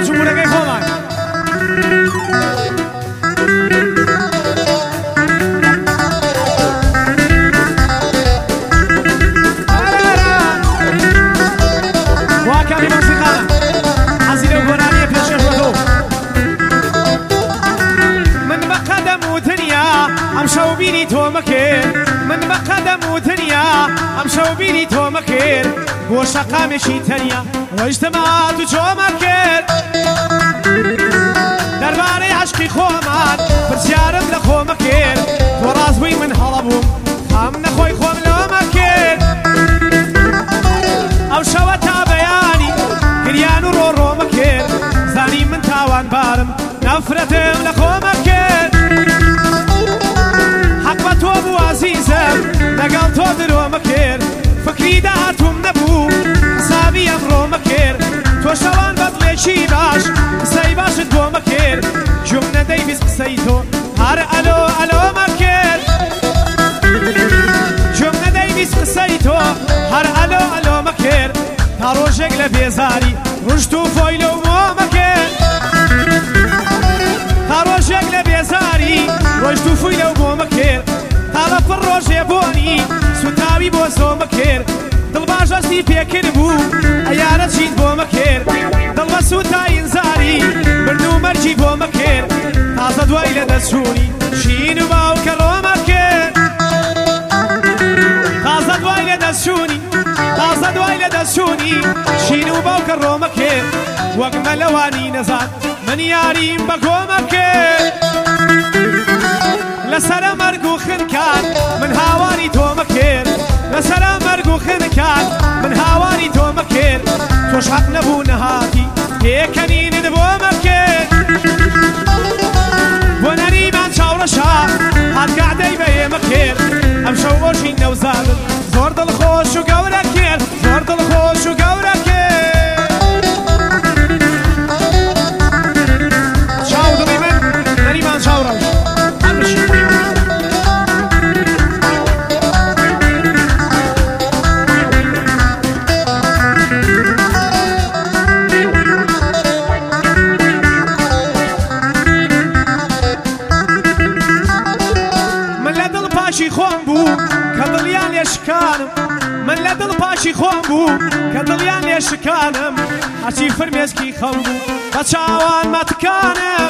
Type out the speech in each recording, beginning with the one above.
جمهورەکەی خۆمان واکەمی مۆسیقانە حەزی لەو گۆرانیە پێشکەش بەتۆ من بە قەدەم و دنیا ئەم شەو بینی تۆ مەکرد من بە قەدەم و دنیا ئەم شەو بینی تۆ مەکرد بۆ شەقامێکی تەنیا ڕۆیشتەمات و چۆمە کرد دەربارەی عەشقی خۆمان پرسیارم لە خۆمە کرد تۆ ڕاست بووی من هەڵە بووم خام نەخۆی خۆم لەوەمە کرد ئەو شەوە تا بەیانی گریان و ڕۆڕۆمە کرد زانی من تاوانبارم نەفرەتم لە خۆمە کرد حەق بە تۆ بوو عەزیزم لەگەڵ تۆ درۆمە کرد فکری داهاتوم نەبوو حسابی ئەمڕۆمە کرد تۆ شەوان بەدڵێکی باش قسەی باشت بۆمە کرد گوێم نەدەیویست قسەی تۆ هەر ئەلۆ ئەلۆمە کرد گوێم نەدەیویست قسەی تۆ هەر ئەلۆ ئەلۆمە کرد تا ڕۆژێک لە بێزاری ڕشت و فۆی لەو مۆمە کرد تا ڕۆژێک لە بێزاری ڕۆژت و فوی لەو مۆمە کرد تا لەپڕ ڕۆژێ بۆنی سوتاوی بۆ زۆمە کرد دڵباش ئەستی پێکرد بوو ئەیانە چیت بۆمە کرد دڵ بە سوتاین زاری برد و مەرجی بۆمە کرد تازە دوای لە دەستچوونی شین و باوکە ڕۆمە کرد تازە دوای لە دەستچوونی تازە دوای لە دەستچوونی شین و باوکە ڕۆمە کرد وەک مەلەوانی نەزان من یاریم بە کۆمە کرد لەسەرە مەرگ و خنکان من هاواری تۆمە کرد لەسەرە مەرگ و خنکان من هاواری تۆمە کرد تۆش حەق نەبوو نەهاتی پێکەنینت بۆمە کرد بۆ نەریمان چاوڕەشا هاتگادەی بە ئێمە کرد ئەم شەو ڕۆژی نەوزادن زۆر دڵخۆش و گەورە کرد زۆر دڵخۆش و گەورە کرد چاو دڵی من نەریمان چاوڕەش خۆم بوو کە دڵیان لێ شکانم من لە دڵ پاشی خۆم بوو کە دڵیان لێ شکانم هەرچی فرمێسکی خەم بوو بە چاوان مەتکانم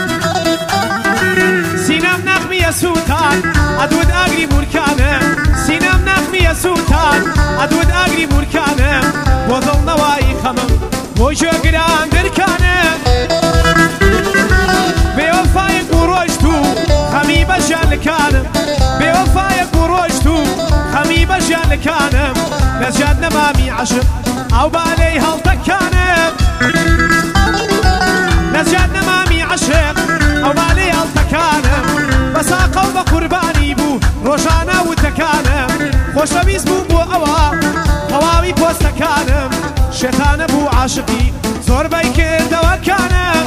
سینەم نەخمیە سووتان ئەدود ئاگری بورکانم سینەم نەخمیە سووتان ئەدود ئاگری بورکانم بۆ دڵنەوایی خەمم بۆ گوێگران درکانم بێوەفایەک بوو ڕۆیشت و خەمی بەژیان لکانم بێوەفایەک بوو ڕۆیشت و خەمی بەژیان لکانم لە ژیان نەمامی عەشق ئەو بالەی هەڵتەکانم لە ژیان نەمامی عەشق ئەو بالەی هەڵتەکانم بە ساقە و بە قوربانی بوو ڕۆژانە وتەکانم خۆشەویست بوو بۆ ئەوە تەواوی پۆستەکانم شێتانە بوو عاشقی زۆربەی کردەوەکانم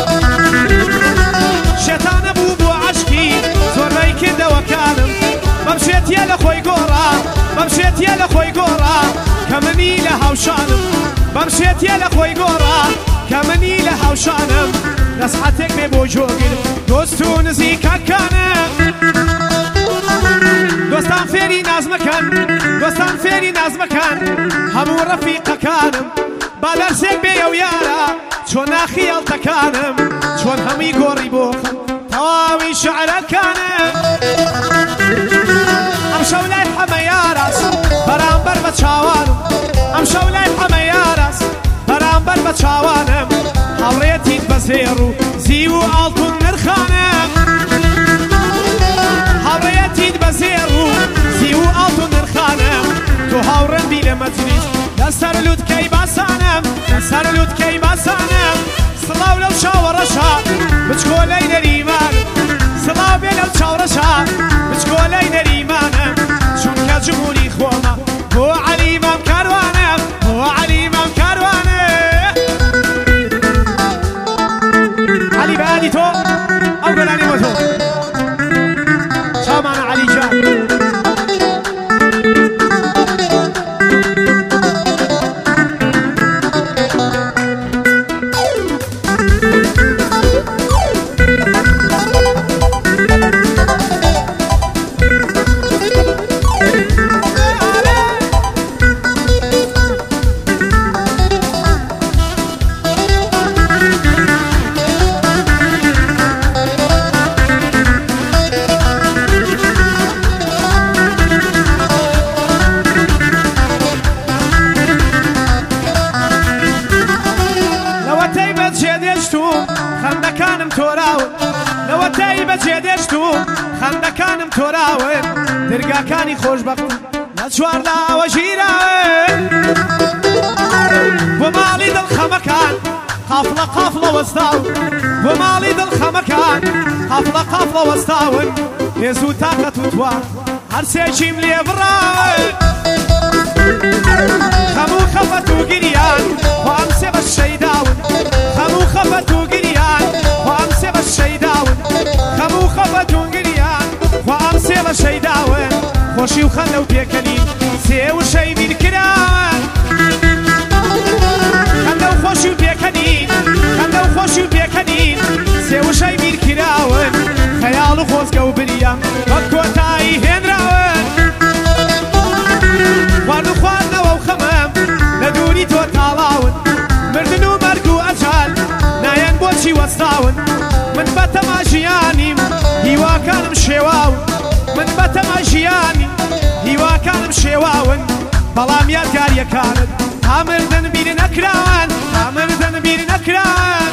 شێتانە بوو بۆ عەشقی زۆربەی کردەوەکانم بەم شێتیە لە خۆی گۆڕا بەم شێتیە لە خۆی گۆڕا کە منی لە هاوشانم بەم شێتیە لە خۆی گۆڕا کە منی لە هاوشانم نەسحەتێک بێ بۆ جۆگر دۆست و نزیکەکانم دۆستان فێری ناز مەکەن دۆستان فێری ناز مەکەن هەموو ڕەفیقەکانم با دەرسێک بێ ئەو یارە چۆن ناخیەڵتەکانم چۆن هەمی گۆڕی بۆ خەم تەواوی شعرەکانم ئەم شەو لای حەمە یاراس بەرامبەر بە چاوانم ئەم شەو لای حەمە یاراس بەرامبەر بە چاوانم هەڵڕێتیت بە زێڕ و زی و ئاڵتون نرخانم هەڵڕێتیت بە زێڕ و زی و ئاڵتون نرخانم تۆ هاوڕێندی لە مەجلیس لەسەر لوتکەی باسانم لەسەر لوتکەی باسانم سڵاو لەو چاوەڕەشا بچکۆلەی نەریمانم سڵاو بێ لەو چاوڕەشا بچکۆلەی نەریمانم چونکە جمهوری خۆمە بۆ عەلیمام کاروانم بۆ عەلیمام کاروانم عەلی بەیانی تۆ ئەو گەلانی بۆ تۆ چاومانە عەلی جان خەندەکانم تۆراون لەوە تایی بەجێ دێشتوم خەندەکانم تۆراون دەرگاکانی خۆشبەخت لە چوارلاوە ژیراون بۆ ماڵی دڵخەمەکان قافڵە قافڵە وەستاون بۆ ماڵی دڵخەمەکان قافڵە قافڵە وەستاون هێز و تاقەت و توان هەرسێکیم لێ بڕاون خەموو خەفەت و گریان خۆ ئەم سێ بەش شەیداون خەموو خەفەت و گریان خۆ ئەم سێ بەش شەیداون خەموو خەفەت و گریان خۆ ئەم سێ بەش شەیداون خۆشی و خەندە و پێکەنین سێ وشەی بیر کراون خەندە و خۆشی و پێکەنین خەندە و خۆشی و پێکەنین سێ وشەی بیر کراون خەیاڵ و خۆزگە و بریە وەک کۆتایی هێنراون خوارد و خواردنەوە و خەمەم لە دووری تۆ تاڵاون مردن و مەرگ و ئەجال نایەن بۆچی وەستاون من بەتەما ژیانیم هیواکانم شێواون من بەتەما ژیانی هیواکانم شێواون بەڵام یادگاریەکانت تا مردن بیر نەکراون تا مردن بیر نەکراون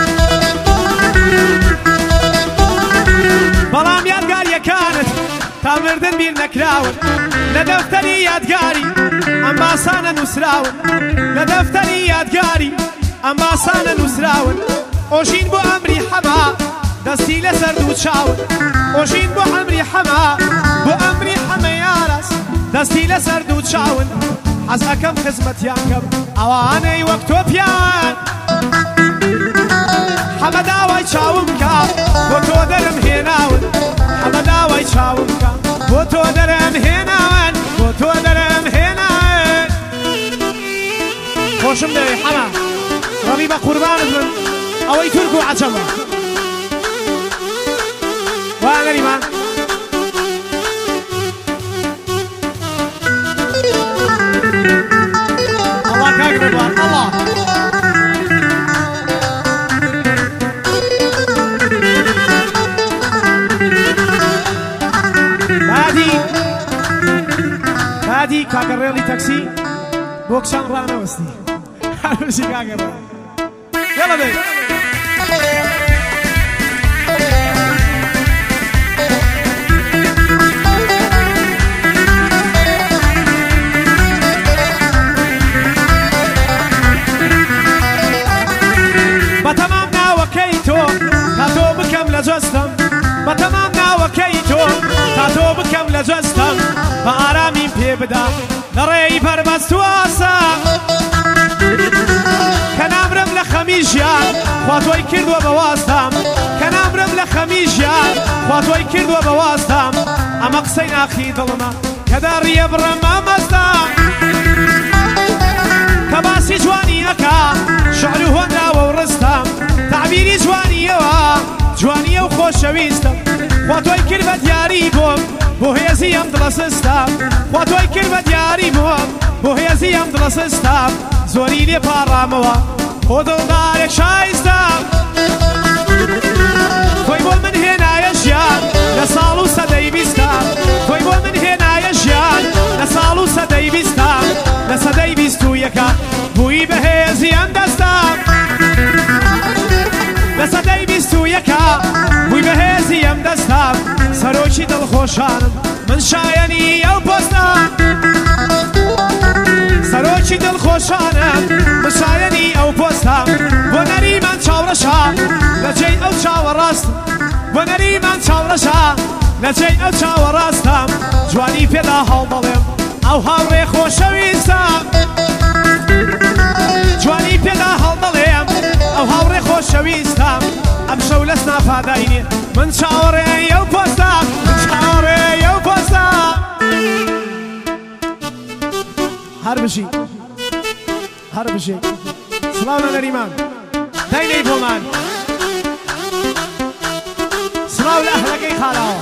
بەڵام یادگاریەکانت تا مردن بیر نەکراون لە دەفتەری یادگاری ئەم باسانە نووسراون لە دەفتەری یادگاری ئەم باسانە نووسراون ئۆژین بۆ ئەمری حەما دەستی لەسەر دوو چاون ئۆژین بۆ ئەمری حەما بۆ ئەمری حەمە یاڕەس دەستی لەسەر دوو چاون حەز ئەکەم خزمەتیان کەم ئەوانەی وەک تۆ پیاوان حەمە داوای چاوم کە بۆ تۆ دەرم هێناون حەمە داوای چاوم کە بۆ تۆ دەرم هێناون بۆ تۆ دەرم هێناون خۆشم دەوێ حەمە ڕەبی بە قوربانت من ئەوەی تورک و عەجەمە وایە نەریمان ئەڵڵا کاک ڕێدوان ئەڵڵا بعدی کاگەڕێڵی تەکسی بۆ کچان ڕانەوەستی هەرشی کاگەڕێ یاڵە بێ بەتەمام ناوەکەی تۆ تا تۆ بکەم لە جۆستم بەتەمام ناوەکەی تۆ تا تۆ بکەم لە جۆستم بە ئارامیم پێ بدا لە ڕێی پەربەست و ئاسا کە نامرم لە خەمی ژیان خوا تۆی کردووە بە واستام کە نامرم لە خەمی ژیان خوا تۆی کردووە بە واستام ئەمە قسەی ناخی دڵمە کە دەڕیە بڕەم ئەمەستام کە باسی جوانی ئەکا شعر و هۆنراوە و ڕستام تعبیری جوانیەوە جوانیە و خۆشەویستم خوا تۆی کرد بە دیاری بۆم بۆ هێزی ئەم دڵە سستام خوا تۆی کرد بە دیاری بۆم بۆ هێزی ئەم دڵە سستام زۆری لێ پاڕامەوە بۆ دڵدارێک شایستام تۆی بۆ من هێنایە ژیان لە ساڵ و سەدەی بیستام تۆی بۆ من هێنایە ژیان لە ساڵ و سەدەی بیستام لە سەدەی بیست و یەکە بووی بە هێزی ئەم دەستام لە سەدەی بیست و یەکە بووی بە هێزی ئەم دەستام سەرۆکی دڵخۆشانم من شایەنی ئەو پۆستام سەرۆکی دڵخۆشانم من شایەنی ئەو پۆستام بۆ نەریمان چاوڕەشا لە جێی ئەو چاوەڕاستم بۆ نەریمان چاوڕەشا لە جێی ئەو چاوەڕاستم جوانی پێدا هەڵدەڵێم ئەو هاوڕێ خۆشەویستم جوانی پێدا هەڵدەڵێم ئەو هاوڕێ خۆشەویستم ئەم شەو لەس ناپاداینێ من چاوەڕێی ئەو پۆستام من چاوەڕێی ئەو پۆستام هەر بژی هەر بژی سڵاو لە نەریمان داینەی بۆمان سڵاو لە ئەهلەکەی خاڵاوە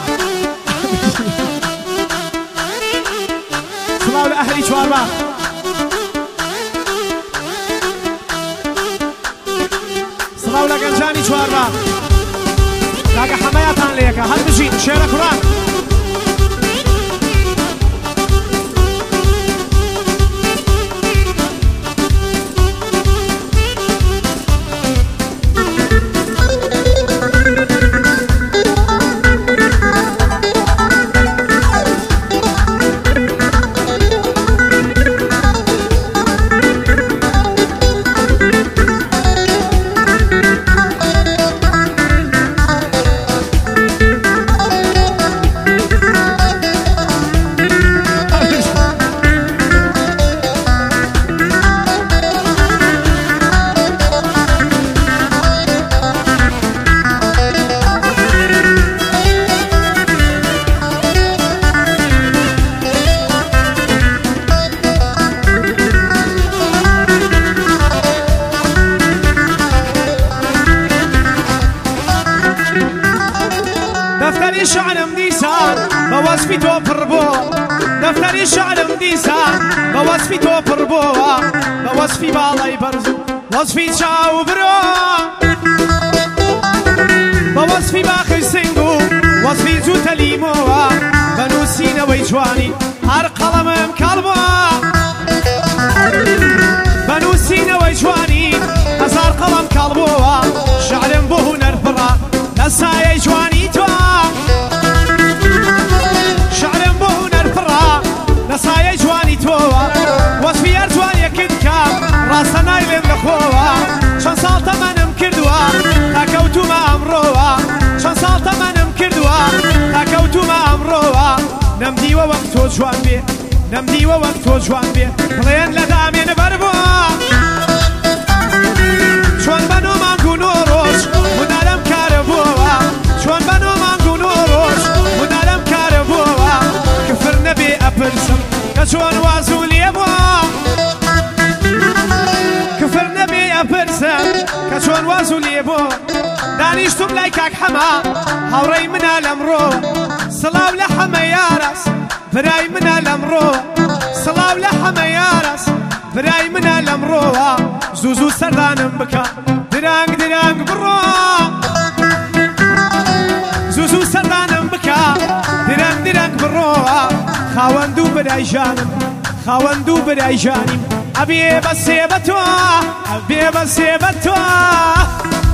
سڵاو لە ئەهلی چوارباغ سڵاو لە گەنجانی چوارباغ کاکە حەمەیەتان لە یەکە هەر بژین شێرە کوڕان بوصفي تو بربو دفتري شعرم ديسان بوصفي تو بربو بوصفي بالاي برزو وصفي شاو برو بوصفي باخي سنگو وصفي زوت ليموا بنوسينا ويجواني هر قلمم كلبا بنوسينا ويجواني هزار قلم كلبوا شعرم بوه نربرا نسايا جواني توا شعرم بوه نربرا نسايا جواني توا وصفي ارجواني كدكام راسنا يلم لخوا شان سال تمنم كردوا تاكوتو ما امروا شان سال تمنم كردوا تاكوتو ما امروا نمدي ووقتو جوان بي نمدي ووقتو جوان بي بلين لدامين بربوا شوان بنو مانگو نوروش منالم كاربوا شوان بنو مانگو نوروش منالم كاربوا كفر نبي أبرسم كشوان وازو ليبوا كفر نبي أبرسم كشوان وازو ليبوا دانيشتم لايكاك حما هوري منا الأمرو صلاو لحما يارس براي منا الأمرو صلاو لحما يارس براي منا الأمرو زوزو سردانم بكا درانگ درانگ برو زوزو سردانم بكا درانگ درانگ برو خاوندو براي جانم خاوندو براي جانم أبي بسيبتوا أبي بسيبتوا